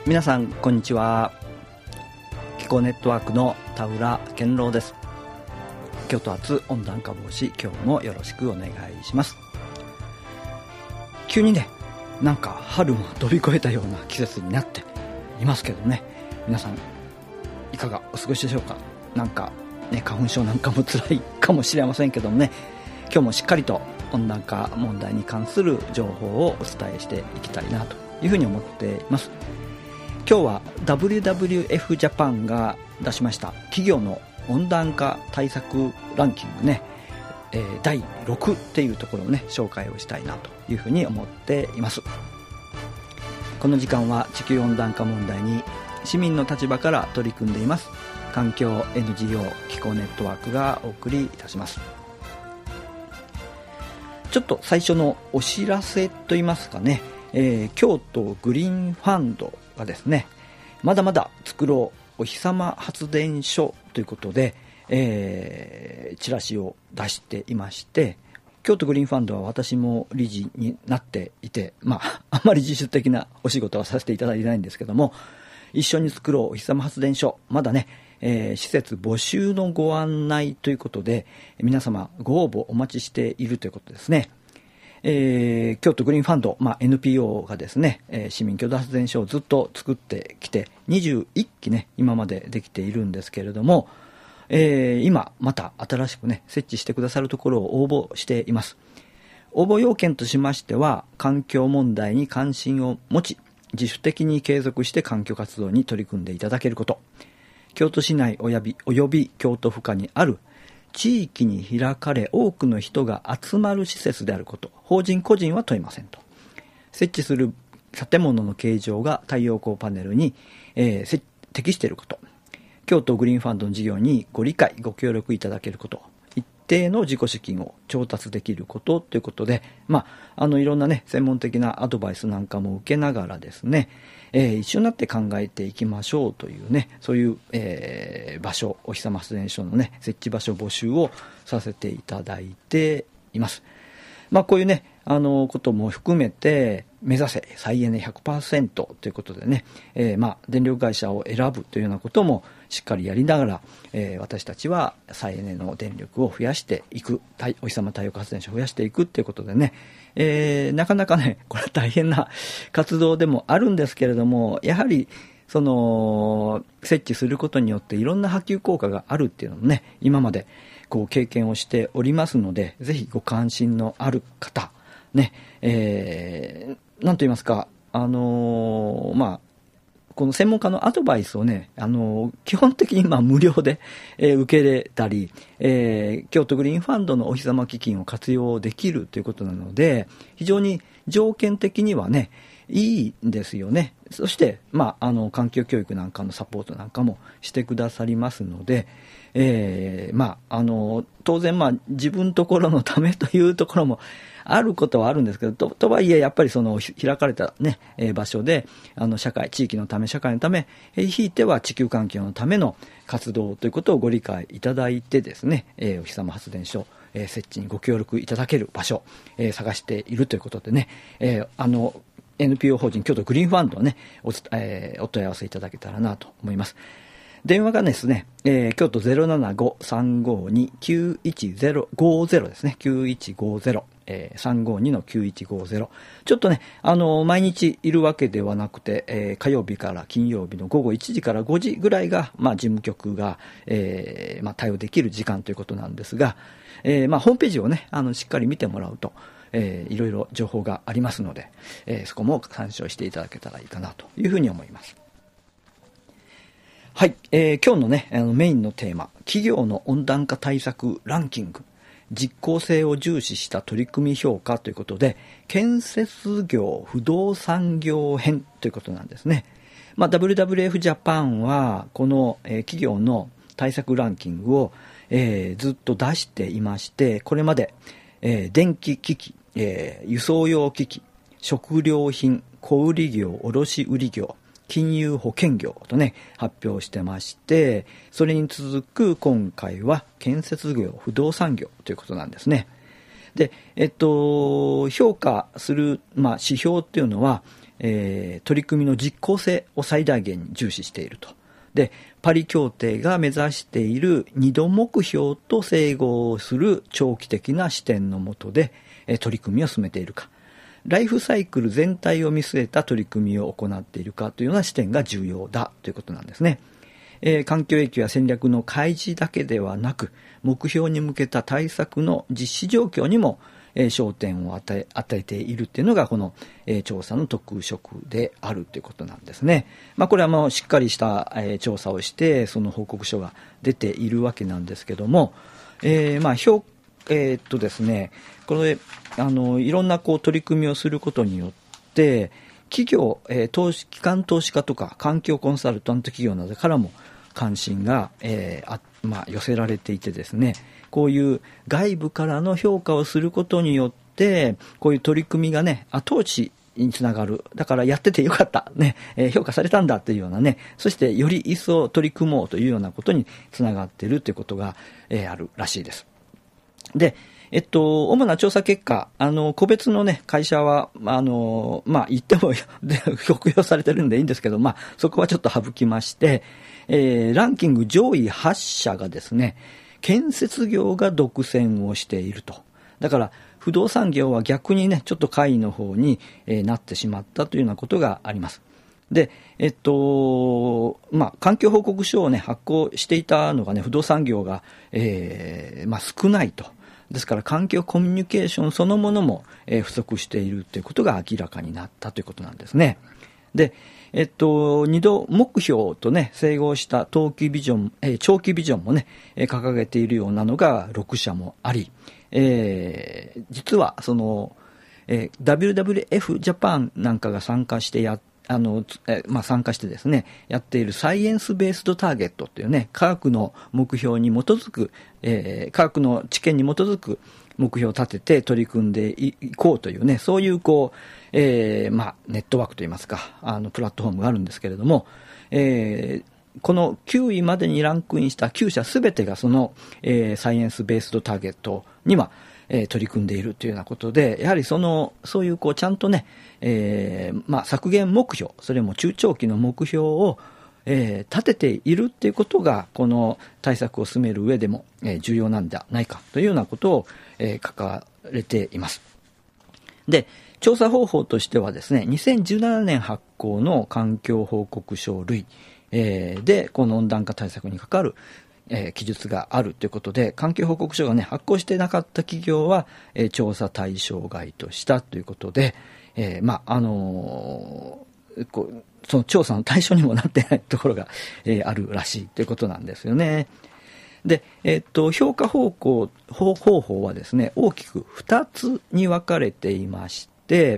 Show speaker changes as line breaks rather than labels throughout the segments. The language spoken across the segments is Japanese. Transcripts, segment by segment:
皆さんこんにちは。気候ネットワークの田浦健郎です。京都発温暖化防止、今日もよろしくお願いします。急にね、なんか春も飛び越えたような季節になっていますけどね、皆さんいかがお過ごしでしょうか。なんかね、花粉症なんかも辛いかもしれませんけどもね、今日もしっかりと温暖化問題に関する情報をお伝えしていきたいなというふうに思っています。今日は WWF ジャパンが出しました企業の温暖化対策ランキングね、第6っていうところをね紹介をしたいなというふうに思っています。この時間は地球温暖化問題に市民の立場から取り組んでいます環境 NGO 気候ネットワークがお送りいたします。ちょっと最初のお知らせといいますかね、京都グリーンファンドがですね、まだまだ作ろうお日様発電所ということで、チラシを出していまして、京都グリーンファンドは私も理事になっていて、あんまり自主的なお仕事はさせていただいてないんですけども、一緒に作ろうお日様発電所、まだね、施設募集のご案内ということで皆様ご応募お待ちしているということですね。京都グリーンファンド、NPO がですね、市民共同発電所をずっと作ってきて21基ね今までできているんですけれども、今また新しくね設置してくださるところを応募しています。応募要件としましては、環境問題に関心を持ち自主的に継続して環境活動に取り組んでいただけること、京都市内および京都府下にある地域に開かれ多くの人が集まる施設であること、法人個人は問いませんと。設置する建物の形状が太陽光パネルに、適していること、京都グリーンファンドの事業にご理解ご協力いただけること、一定の自己資金を調達できることということで、いろんなね専門的なアドバイスなんかも受けながらですね、一緒になって考えていきましょうというね、そういう、場所、お日様発電所のね設置場所募集をさせていただいています。こういうねことも含めて目指せ再エネ 100% ということでね、電力会社を選ぶというようなこともしっかりやりながら、私たちは再エネの電力を増やしていく、お日様太陽光発電所を増やしていくということでね、なかなかねこれは大変な活動でもあるんですけれども、やはりその設置することによっていろんな波及効果があるっていうのもね今までこう経験をしておりますので、ぜひご関心のある方ね、なんと言いますか、この専門家のアドバイスをね、基本的に無料で、受けれたり、京都グリーンファンドのお日様基金を活用できるということなので、非常に条件的にはねいいんですよね。そして、環境教育なんかのサポートなんかもしてくださりますので、当然自分ところのためというところもあることはあるんですけど、とはいえやっぱりその開かれたね、場所で社会、地域のため、社会のため、ひいては地球環境のための活動ということをご理解いただいてですね、お日様発電所設置にご協力いただける場所、探しているということでね、NPO 法人京都グリーンファンドをねお問い合わせいただけたらなと思います。電話がですね、京都 075-352-9150 ですね、9150、352の9150。ちょっとね毎日いるわけではなくて、火曜日から金曜日の午後1時から5時ぐらいが、事務局が、対応できる時間ということなんですが、ホームページをねしっかり見てもらうといろいろ情報がありますので、そこも参照していただけたらいいかなというふうに思います。はい、今日のねメインのテーマ、企業の温暖化対策ランキング、実効性を重視した取り組み評価ということで、建設業不動産業編ということなんですね。WWF ジャパンはこの、企業の対策ランキングを、ずっと出していまして、これまで、電気機器、輸送用機器、食料品、小売業、卸売業、金融保険業とね発表してまして、それに続く今回は建設業不動産業ということなんですね。で、評価する、指標っていうのは、 取り組みの実効性を最大限に重視していると。で、パリ協定が目指している2度目標と整合する長期的な視点の下で取り組みを進めているか、ライフサイクル全体を見据えた取り組みを行っているかというような視点が重要だということなんですね。環境影響や戦略の開示だけではなく、目標に向けた対策の実施状況にも焦点を与えているっていうのがこの調査の特色であるということなんですね。これはもうしっかりした調査をしてその報告書が出ているわけなんですけども、ですね、これいろんな取り組みをすることによって企業、機関投資家とか環境コンサルタント企業などからも関心が、寄せられていてですね、こういう外部からの評価をすることによってこういう取り組みがね、後押しにつながる。だからやっててよかったね、評価されたんだというようなね、そしてより一層取り組もうというようなことにつながっているということが、あるらしいです。で、主な調査結果、個別のね、会社は、言っても服用されてるんでいいんですけど、そこはちょっと省きまして、ランキング上位8社がですね、建設業が独占をしていると。だから、不動産業は逆にね、ちょっと下位の方に、なってしまったというようなことがあります。で、環境報告書をね、発行していたのがね、不動産業が、少ないと。ですから環境コミュニケーションそのものも、不足しているということが明らかになったということなんですね。で、2度目標とね、整合した長期ビジョンもね、掲げているようなのが6社もあり、実はその、WWF ジャパンなんかが参加して参加してですね、やっているサイエンスベースドターゲットというね、科学の目標に基づく、科学の知見に基づく目標を立てて取り組んでいこうというね、そういうネットワークといいますか、プラットフォームがあるんですけれども、この9位までにランクインした9社すべてがその、サイエンスベースドターゲットには、取り組んでいるというようなことで、やはりそういうちゃんとね、削減目標、それも中長期の目標を、立てているっていうことがこの対策を進める上でも、重要なんじゃないかというようなことを、書かれています。で、調査方法としてはですね、2017年発行の環境報告書類、でこの温暖化対策に関わる記述があるということで、環境報告書がね、発行してなかった企業は、調査対象外としたということで、その調査の対象にもなってないところが、あるらしいということなんですよね。で、評価方法はですね、大きく2つに分かれていまして、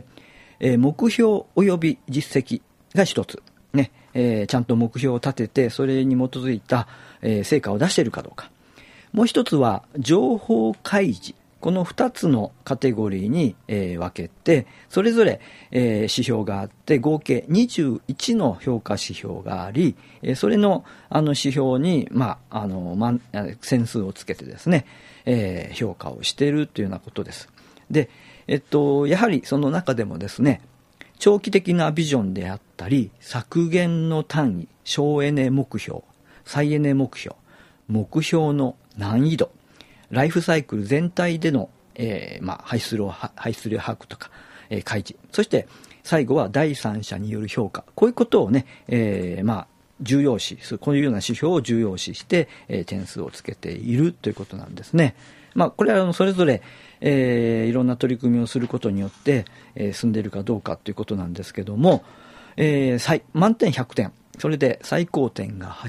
目標及び実績が1つ。ね、ちゃんと目標を立てて、それに基づいた、成果を出しているかどうか。もう一つは、情報開示。この2つのカテゴリーに、分けて、それぞれ、指標があって、合計21の評価指標があり、それの、指標に、線数をつけてですね、評価をしているというようなことです。で、やはりその中でもですね、長期的なビジョンであったり、削減の単位、省エネ目標、再エネ目標、目標の難易度、ライフサイクル全体での、排出量把握とか、開示、そして最後は第三者による評価、こういうことをね、重要視する、こういうような指標を重要視して、点数をつけているということなんですね。これはそれぞれ、いろんな取り組みをすることによって、進んでいるかどうかということなんですけども、満点100点、それで最高点が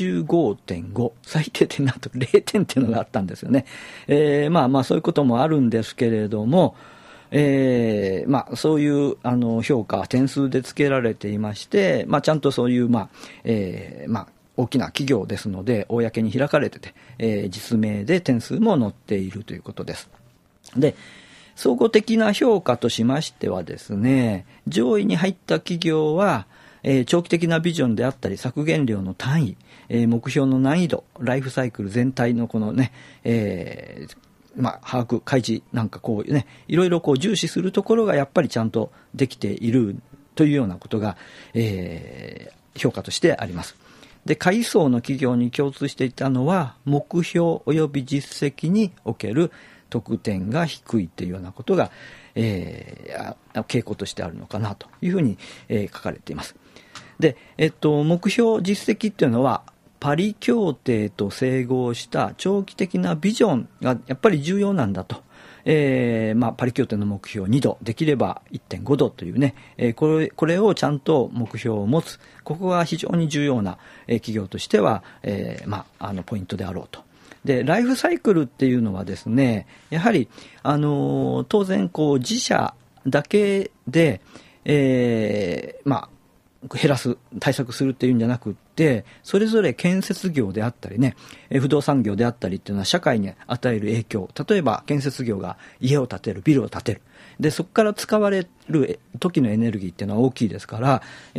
85.5、最低点なんと0点っていうのがあったんですよね。そういうこともあるんですけれども、そういう評価点数でつけられていまして、ちゃんとそういう大きな企業ですので公に開かれてて、実名で点数も載っているということです。で、総合的な評価としましてはですね、上位に入った企業は、長期的なビジョンであったり削減量の単位、目標の難易度、ライフサイクル全体のこのね、把握開示なんかいろいろ重視するところがやっぱりちゃんとできているというようなことが、評価としてあります。で、下位層の企業に共通していたのは、目標及び実績における得点が低いというようなことが、傾向としてあるのかなというふうに、書かれています。で、目標実績っていうのは、パリ協定と整合した長期的なビジョンがやっぱり重要なんだと。パリ協定の目標2度、できれば 1.5 度というね、これをちゃんと目標を持つ。ここが非常に重要な、企業としては、ポイントであろうと。で、ライフサイクルっていうのはですね、やはり、当然、自社だけで、減らす、対策するっていうんじゃなくって、それぞれ建設業であったりね、不動産業であったりっていうのは社会に与える影響。例えば建設業が家を建てる、ビルを建てる。で、そこから使われる時のエネルギーっていうのは大きいですから、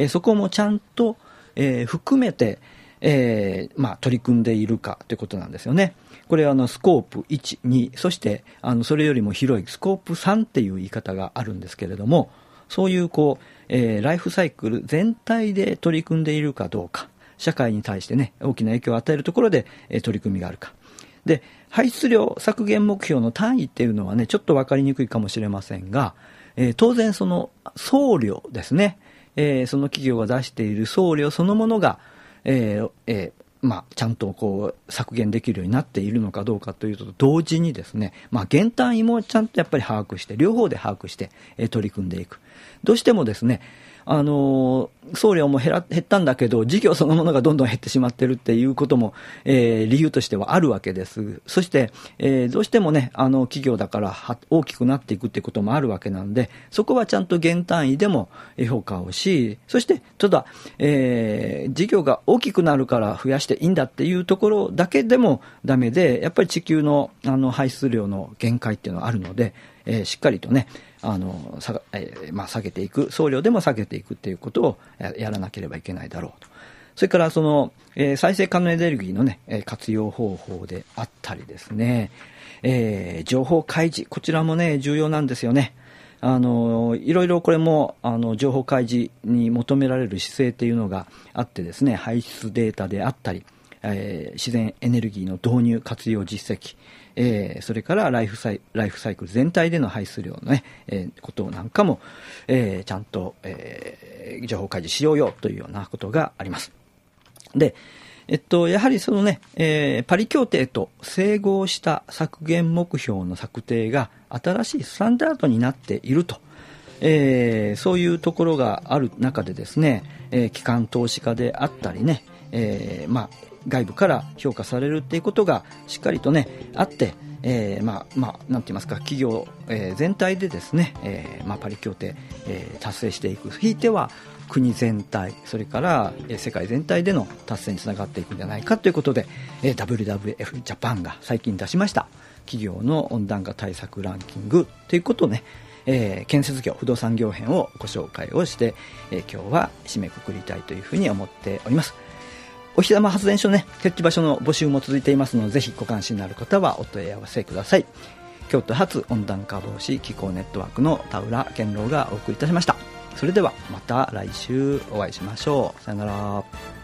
そこもちゃんと、含めて、取り組んでいるかということなんですよね。これはスコープ1、2、そしてそれよりも広いスコープ3っていう言い方があるんですけれども、そういうライフサイクル全体で取り組んでいるかどうか、社会に対してね、大きな影響を与えるところで、取り組みがあるか。で、排出量削減目標の単位っていうのはね、ちょっと分かりにくいかもしれませんが、当然その総量ですね、その企業が出している総量そのものが、ちゃんと削減できるようになっているのかどうかというと同時にですね、減単位もちゃんとやっぱり把握して、両方で把握して、取り組んでいく。どうしてもですね、送料も減ったんだけど、事業そのものがどんどん減ってしまってるっていうことも、理由としてはあるわけです。そして、どうしてもね、企業だから大きくなっていくっていうこともあるわけなんで、そこはちゃんと減単位でも評価をし、そして、ただ、事業が大きくなるから増やしていいんだっていうところだけでもダメで、やっぱり地球の、排出量の限界っていうのはあるので、しっかりとね、下げていく、送料でも下げていくっていうことをやらなければいけないだろうと。それから再生可能エネルギーのね、活用方法であったりですね、情報開示、こちらもね、重要なんですよね。いろいろこれも情報開示に求められる姿勢っていうのがあってですね、排出データであったり、自然エネルギーの導入活用実績、それからライフサイクル全体での排出量のね、ことなんかも、ちゃんと、情報開示しようよというようなことがあります。で、やはりそのね、パリ協定と整合した削減目標の策定が新しいスタンダードになっていると、そういうところがある中でですね、機関投資家であったりね、外部から評価されるっていうことがしっかりとねあって、なんて言いますか、企業、全体でですね、パリ協定、達成していく、ひいては国全体、それから世界全体での達成につながっていくんじゃないかということで、WWF ジャパンが最近出しました企業の温暖化対策ランキングということをね、建設業、不動産業編をご紹介をして、今日は締めくくりたいというふうに思っております。お日様発電所ね、設置場所の募集も続いていますので、ぜひご関心のある方はお問い合わせください。京都発温暖化防止気候ネットワークの田浦健郎がお送りいたしました。それではまた来週お会いしましょう。さよなら。